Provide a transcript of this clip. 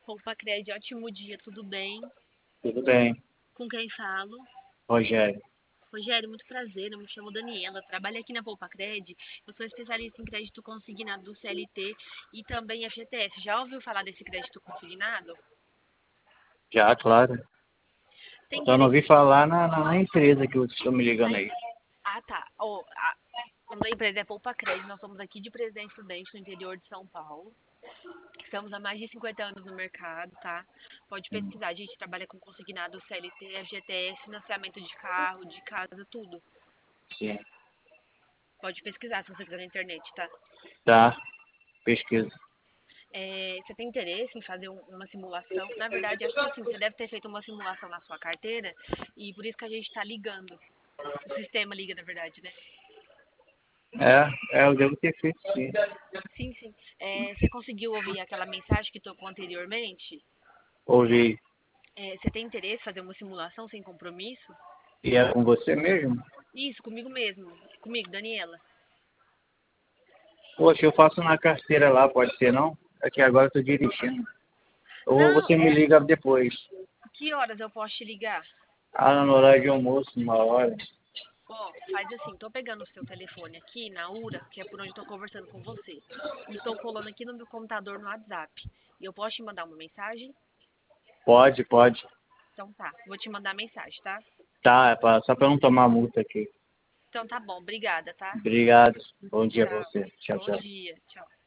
Poupa Cred, ótimo dia, tudo bem? Tudo bem, Com quem falo? Rogério. Rogério, muito prazer, eu me chamo Daniela, trabalho aqui na Poupa Cred, eu sou especialista em crédito consignado do CLT e também FGTS. Já ouviu falar desse crédito consignado? Já, claro. Tem Só não ouvi interesse falar na empresa que vocês estão me na... ligando aí. Ah, tá. O nome da empresa é Poupa Cred, nós somos aqui de Presidente Prudente, no interior de São Paulo. Estamos há mais de 50 anos no mercado, tá? Pode pesquisar, a gente trabalha com consignado CLT, FGTS, financiamento de carro, de casa, tudo. Sim. Pode pesquisar se você quiser na internet, tá? Tá, pesquisa. Você tem interesse em fazer uma simulação? Na verdade, acho que assim, você deve ter feito uma simulação na sua carteira e por isso que a gente está ligando. O sistema liga, na verdade, né? Eu devo ter feito sim. Sim, sim. Você conseguiu ouvir aquela mensagem que tocou anteriormente? Ouvi. Você tem interesse em fazer uma simulação sem compromisso? E é com você mesmo? Isso, comigo mesmo. Comigo, Daniela. Poxa, eu faço na carteira lá, pode ser não? É que agora eu tô dirigindo. Ou Não, você me liga depois. que horas eu posso te ligar? Ah, no horário de almoço, 1 hora. Ó, faz assim, tô pegando o seu telefone aqui na URA, que é por onde eu tô conversando com você. E estou colando aqui no meu computador no WhatsApp. E eu posso te mandar uma mensagem? Pode, pode. Então tá, vou te mandar mensagem, tá? Tá, só pra não tomar multa aqui. Então tá bom, obrigada, tá? Obrigado. Bom dia pra Tchau. você. Tchau, Bom tchau. dia, tchau.